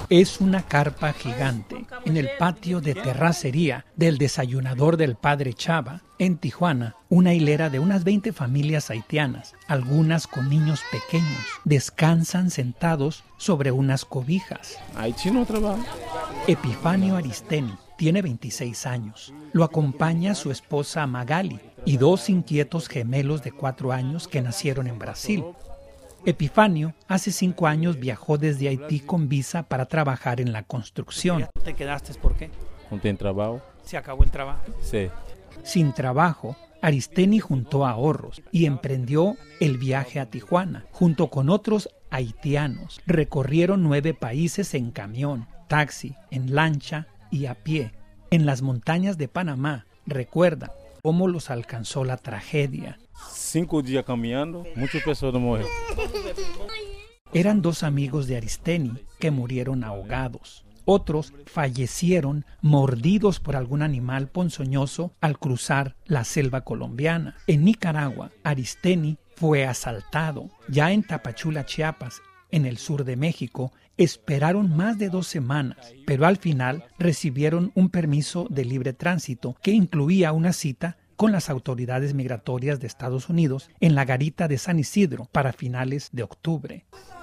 Es una carpa gigante en el patio de terracería del desayunador del Padre Chava, en Tijuana. Una hilera de unas 20 familias haitianas, algunas con niños pequeños, descansan sentados sobre unas cobijas. Haití no trabaja. Epifanio Aristeni tiene 26 años. Lo acompaña su esposa Magali y 2 inquietos gemelos de 4 años que nacieron en Brasil. Epifanio hace 5 años viajó desde Haití con visa para trabajar en la construcción. ¿Te quedaste por qué? No tiene trabajo. ¿Se acabó el trabajo? Sí. Sin trabajo, Aristeni juntó ahorros y emprendió el viaje a Tijuana. Junto con otros haitianos, recorrieron 9 países en camión, taxi, en lancha y a pie. En las montañas de Panamá, recuerdan cómo los alcanzó la tragedia. 5 días caminando, muchas personas murieron. Eran 2 amigos de Aristeni que murieron ahogados. Otros fallecieron mordidos por algún animal ponzoñoso al cruzar la selva colombiana. En Nicaragua, Aristeni fue asaltado. Ya en Tapachula, Chiapas, en el sur de México, esperaron más de 2 semanas, pero al final recibieron un permiso de libre tránsito que incluía una cita con las autoridades migratorias de Estados Unidos en la garita de San Isidro para finales de octubre.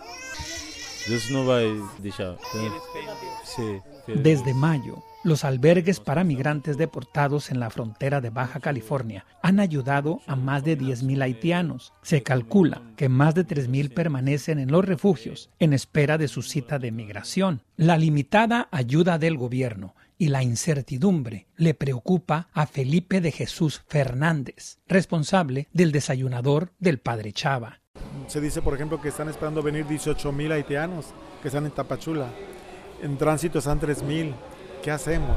Desde mayo, los albergues para migrantes deportados en la frontera de Baja California han ayudado a más de 10,000 haitianos. Se calcula que más de 3,000 permanecen en los refugios en espera de su cita de migración. La limitada ayuda del gobierno y la incertidumbre le preocupa a Felipe de Jesús Fernández, responsable del desayunador del Padre Chava. Se dice, por ejemplo, que están esperando venir 18,000 haitianos que están en Tapachula. En tránsito están 3,000. ¿Qué hacemos?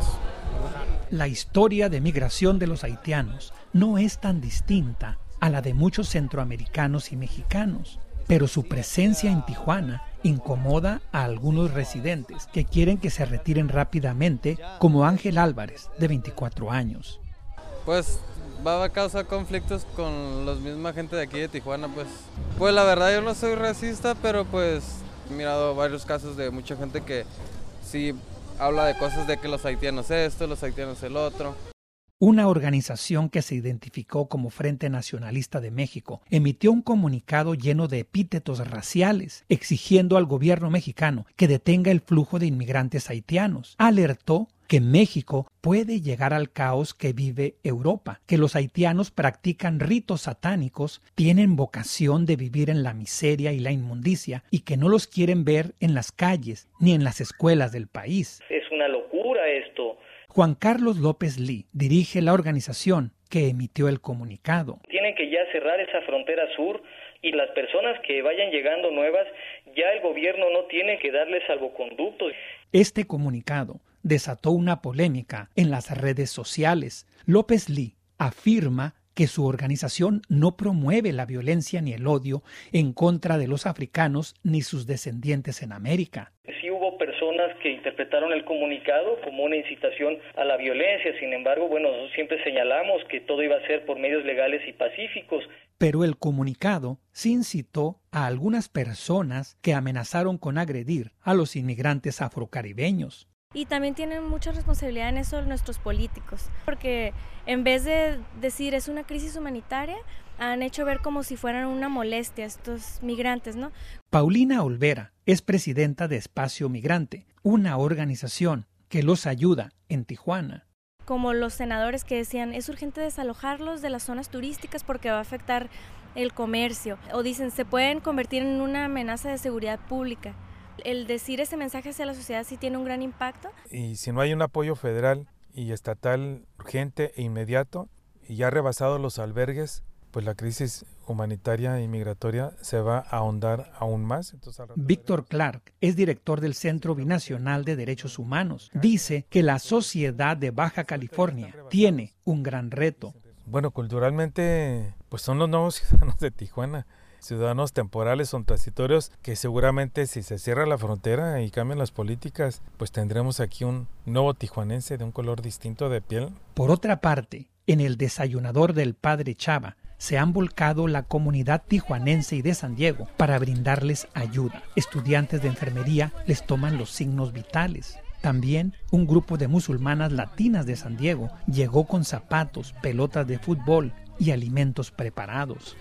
La historia de migración de los haitianos no es tan distinta a la de muchos centroamericanos y mexicanos, pero su presencia en Tijuana incomoda a algunos residentes que quieren que se retiren rápidamente, como Ángel Álvarez, de 24 años. Pues va a causar conflictos con los misma gente de aquí de Tijuana, pues la verdad yo no soy racista, pero pues he mirado varios casos de mucha gente que sí habla de cosas de que los haitianos esto, los haitianos el otro. Una organización que se identificó como Frente Nacionalista de México emitió un comunicado lleno de epítetos raciales, exigiendo al gobierno mexicano que detenga el flujo de inmigrantes haitianos. Alertó que México puede llegar al caos que vive Europa, que los haitianos practican ritos satánicos, tienen vocación de vivir en la miseria y la inmundicia y que no los quieren ver en las calles ni en las escuelas del país. Es una locura esto. Juan Carlos López Lee dirige la organización que emitió el comunicado. Tienen que ya cerrar esa frontera sur y las personas que vayan llegando nuevas, ya el gobierno no tiene que darles salvoconductos. Este comunicado desató una polémica en las redes sociales. López Lee afirma que su organización no promueve la violencia ni el odio en contra de los africanos ni sus descendientes en América. Sí hubo personas que interpretaron el comunicado como una incitación a la violencia, sin embargo, nosotros siempre señalamos que todo iba a ser por medios legales y pacíficos. Pero el comunicado sí incitó a algunas personas que amenazaron con agredir a los inmigrantes afrocaribeños. Y también tienen mucha responsabilidad en eso nuestros políticos, porque en vez de decir es una crisis humanitaria, han hecho ver como si fueran una molestia estos migrantes, ¿no? Paulina Olvera es presidenta de Espacio Migrante, una organización que los ayuda en Tijuana. Como los senadores que decían, es urgente desalojarlos de las zonas turísticas porque va a afectar el comercio. O dicen, se pueden convertir en una amenaza de seguridad pública. El decir ese mensaje hacia la sociedad sí tiene un gran impacto. Y si no hay un apoyo federal y estatal urgente e inmediato, y ya rebasado los albergues, pues la crisis humanitaria y migratoria se va a ahondar aún más. Víctor Clark es director del Centro Binacional de Derechos Humanos. Dice que la sociedad de Baja California tiene un gran reto. Bueno, culturalmente, pues son los nuevos ciudadanos de Tijuana. Ciudadanos temporales o transitorios que seguramente si se cierra la frontera y cambian las políticas, pues tendremos aquí un nuevo tijuanense de un color distinto de piel. Por otra parte, en el desayunador del Padre Chava, se han volcado la comunidad tijuanense y de San Diego para brindarles ayuda. Estudiantes de enfermería les toman los signos vitales. También un grupo de musulmanas latinas de San Diego llegó con zapatos, pelotas de fútbol y alimentos preparados.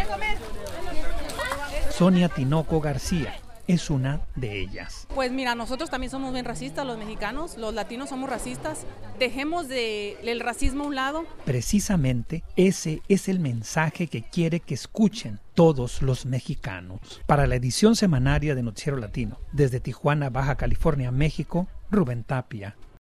Sonia Tinoco García es una de ellas. Pues mira, nosotros también somos bien racistas, los mexicanos, los latinos somos racistas. Dejemos el racismo a un lado. Precisamente ese es el mensaje que quiere que escuchen todos los mexicanos. Para la edición semanaria de Noticiero Latino, desde Tijuana, Baja California, México, Rubén Tapia.